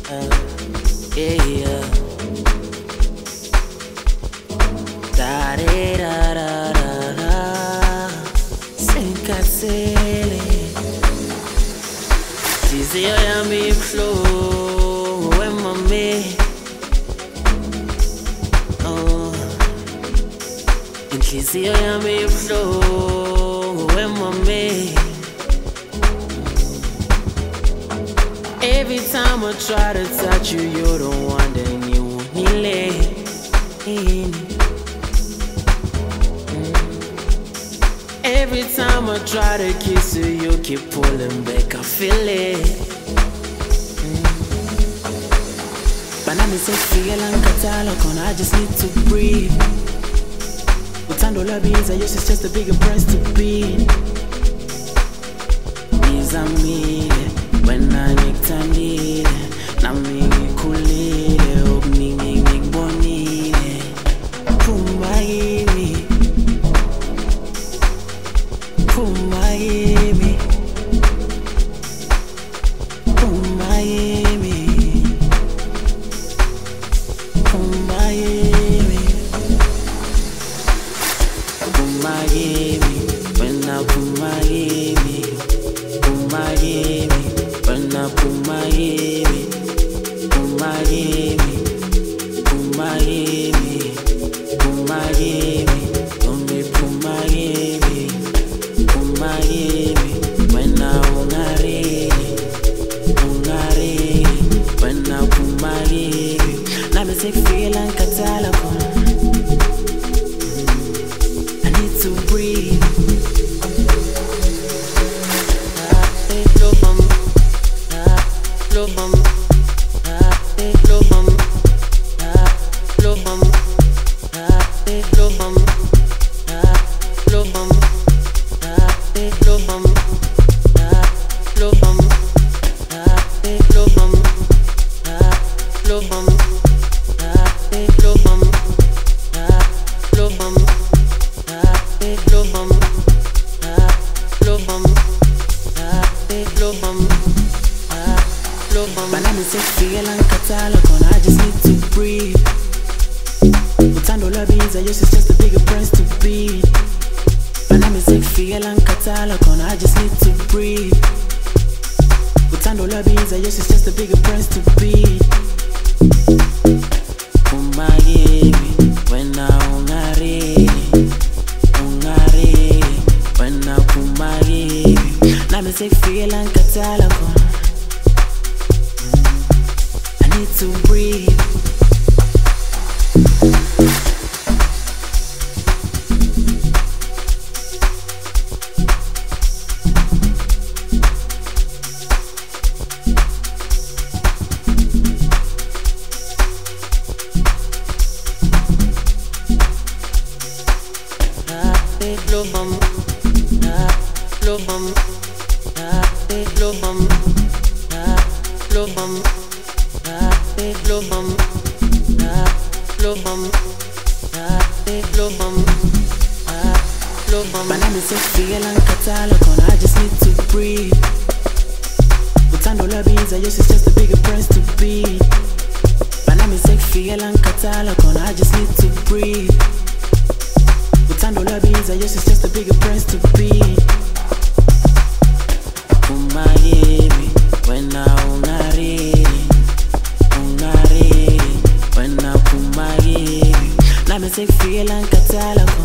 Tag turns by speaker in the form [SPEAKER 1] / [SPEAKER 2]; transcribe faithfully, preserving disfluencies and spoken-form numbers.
[SPEAKER 1] uh, yeah, yeah. Da da da da da da. Senkasele. Dizio yami flow, wemame. Oh, inhliziyo yami flow, wemame. Every time I try to touch you, you're the one that you want me lay. Every time I try to kiss you, you keep pulling back, I feel it. But I'm so feel and catalog, I just need to breathe. Utando la biza, yes, it's just a bigger price to pay. Biza me, when I need to need, na me kulile, ogni me me bonile, kumaimi, kumaimi, kumaimi, kumaimi, kumaimi, when I kumaimi, kumaimi. When Pumayemi, Pumayemi, Pumayemi, Pumayemi, Only Pumayemi, Pumayemi, when I Ungare, Ungare, when I Pumayemi, now me say feel and catalog. I need to breathe. But I'm sick, feel and catalog, I just need to breathe. Utando la biza, yes, it's just a bigger price to pay. But I'm sick, feel and catalog, I just need to breathe. Utando la biza, yes, it's just a bigger price to pay. Pumayemi, when I ungare, ungare, when I pumayemi. Now me sick, feel and catalog. Need to breathe. Lobam, lobam, lobam, lobam. Lobam, lobam, lobam, lobam. But I'm so feel and catalog, I just need to breathe. Utando la biza, yes, it's just a bigger price to pay. But I'm so feel and catalog, I just need to breathe. Utando la biza, yes, it's just a bigger price to pay. Pumayemi, when I ungare. When I put my ear, now me say feel and catalog.